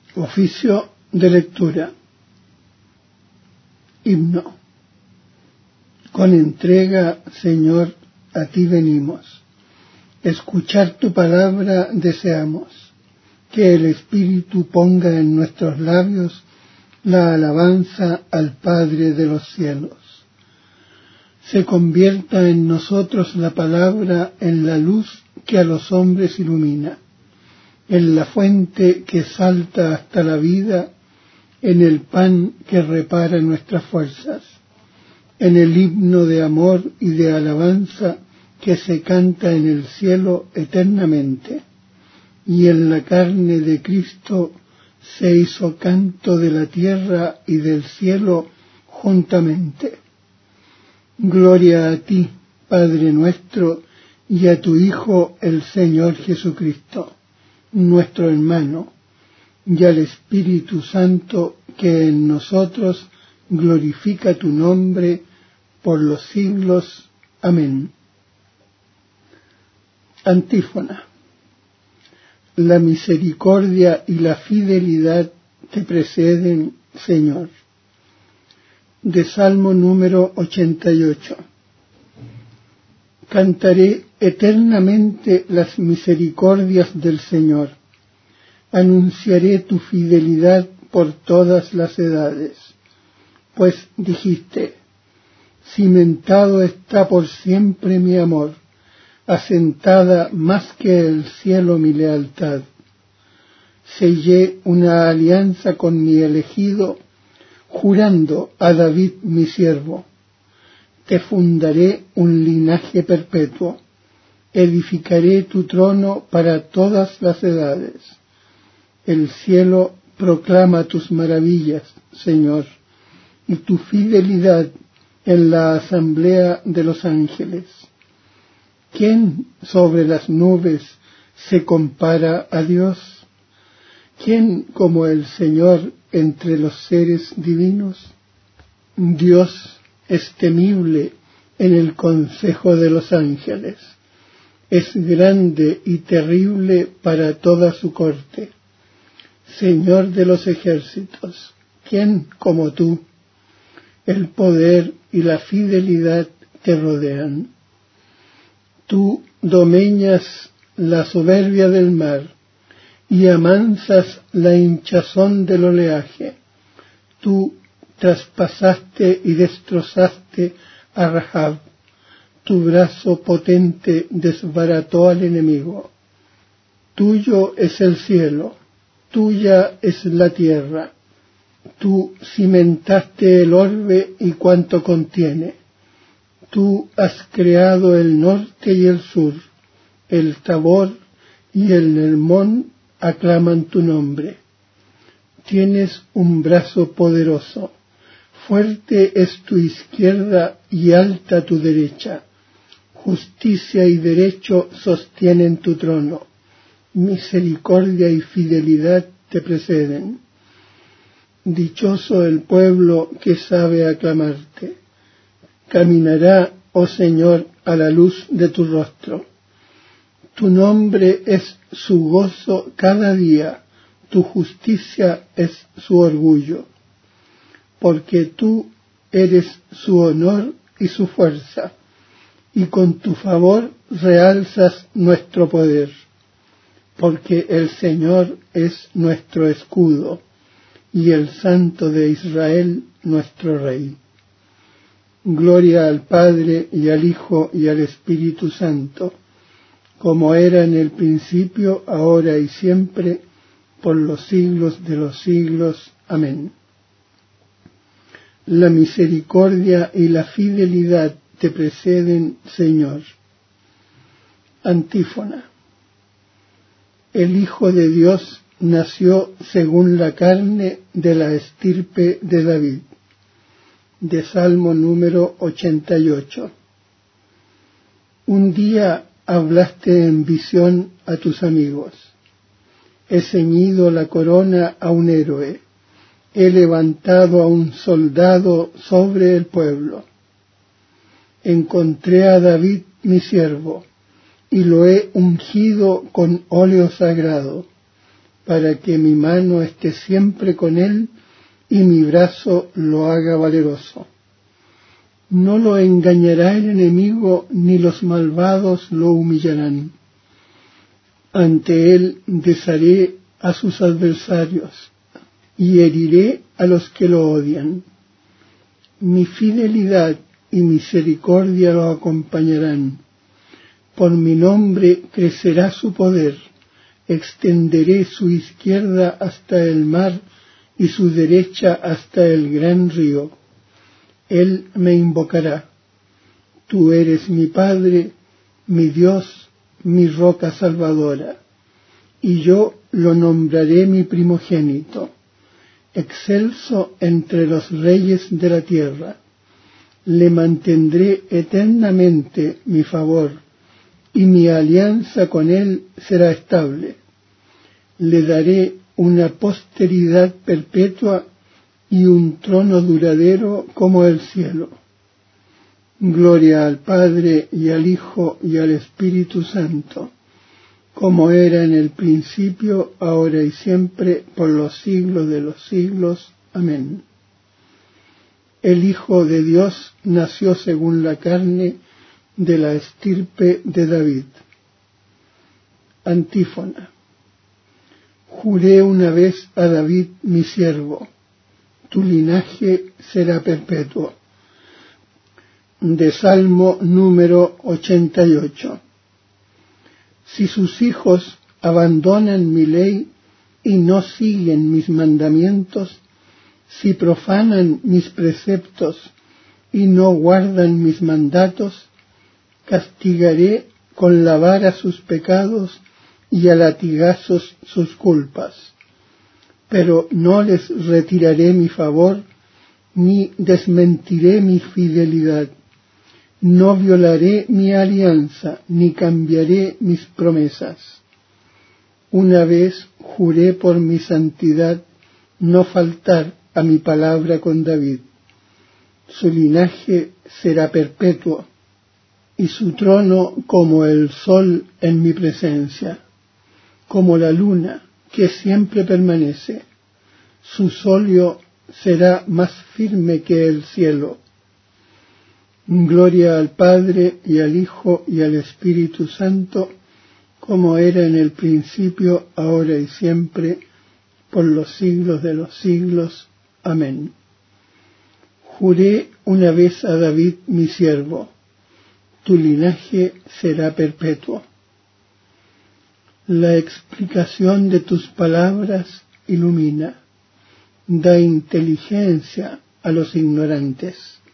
Oficio de lectura. Himno. Con entrega, Señor, a ti venimos. Escuchar tu palabra deseamos. Que el Espíritu ponga en nuestros labios la alabanza al Padre de los cielos. Se convierta en nosotros la palabra en la luz que a los hombres ilumina, en la fuente que salta hasta la vida, en el pan que repara nuestras fuerzas, en el himno de amor y de alabanza que se canta en el cielo eternamente, y en la carne de Cristo se hizo canto de la tierra y del cielo juntamente. Gloria a ti, Padre nuestro, y a tu Hijo el Señor Jesucristo, nuestro hermano, y al Espíritu Santo que en nosotros glorifica tu nombre por los siglos. Amén. Antífona. La misericordia y la fidelidad te preceden, Señor. De Salmo número 88. Cantaré eternamente las misericordias del Señor. Anunciaré tu fidelidad por todas las edades. Pues dijiste, cimentado está por siempre mi amor, asentada más que el cielo mi lealtad. Sellé una alianza con mi elegido, jurando a David mi siervo. Te fundaré un linaje perpetuo, edificaré tu trono para todas las edades. El cielo proclama tus maravillas, Señor, y tu fidelidad en la asamblea de los ángeles. ¿Quién sobre las nubes se compara a Dios? ¿Quién como el Señor entre los seres divinos? Dios es temible en el consejo de los ángeles, es grande y terrible para toda su corte. Señor de los ejércitos, ¿quién como tú? El poder y la fidelidad te rodean. Tú domeñas la soberbia del mar y amansas la hinchazón del oleaje. Tú traspasaste y destrozaste a Rahab. Tu brazo potente desbarató al enemigo. Tuyo es el cielo, tuya es la tierra. Tú cimentaste el orbe y cuanto contiene. Tú has creado el norte y el sur. El Tabor y el Hermón aclaman tu nombre. Tienes un brazo poderoso. Fuerte es tu izquierda y alta tu derecha. Justicia y derecho sostienen tu trono. Misericordia y fidelidad te preceden. Dichoso el pueblo que sabe aclamarte. Caminará, oh Señor, a la luz de tu rostro. Tu nombre es su gozo cada día, tu justicia es su orgullo. Porque tú eres su honor y su fuerza, y con tu favor realzas nuestro poder. Porque el Señor es nuestro escudo, y el Santo de Israel nuestro Rey. Gloria al Padre, y al Hijo, y al Espíritu Santo, como era en el principio, ahora y siempre, por los siglos de los siglos. Amén. La misericordia y la fidelidad te preceden, Señor. Antífona. El Hijo de Dios nació según la carne de la estirpe de David. De Salmo número 88. Un día hablaste en visión a tus amigos. He ceñido la corona a un héroe. He levantado a un soldado sobre el pueblo. Encontré a David mi siervo, y lo he ungido con óleo sagrado, para que mi mano esté siempre con él y mi brazo lo haga valeroso. No lo engañará el enemigo, ni los malvados lo humillarán. Ante él desharé a sus adversarios, y heriré a los que lo odian. Mi fidelidad y misericordia lo acompañarán. Por mi nombre crecerá su poder. Extenderé su izquierda hasta el mar y su derecha hasta el gran río. Él me invocará. Tú eres mi Padre, mi Dios, mi roca salvadora. Y yo lo nombraré mi primogénito, excelso entre los reyes de la tierra. Le mantendré eternamente mi favor, y mi alianza con él será estable. Le daré una posteridad perpetua y un trono duradero como el cielo. Gloria al Padre y al Hijo y al Espíritu Santo, como era en el principio, ahora y siempre, por los siglos de los siglos. Amén. El Hijo de Dios nació según la carne, de la estirpe de David. Antífona. Juré una vez a David mi siervo, tu linaje será perpetuo. De Salmo número 88. Si sus hijos abandonan mi ley y no siguen mis mandamientos, si profanan mis preceptos y no guardan mis mandatos, castigaré con la vara sus pecados y a latigazos sus culpas. Pero no les retiraré mi favor, ni desmentiré mi fidelidad. No violaré mi alianza, ni cambiaré mis promesas. Una vez juré por mi santidad no faltar a mi palabra con David. Su linaje será perpetuo, y su trono como el sol en mi presencia, como la luna que siempre permanece. Su solio será más firme que el cielo. Gloria al Padre y al Hijo y al Espíritu Santo, como era en el principio, ahora y siempre, por los siglos de los siglos. Amén. Juré una vez a David mi siervo, tu linaje será perpetuo. La explicación de tus palabras ilumina, da inteligencia a los ignorantes.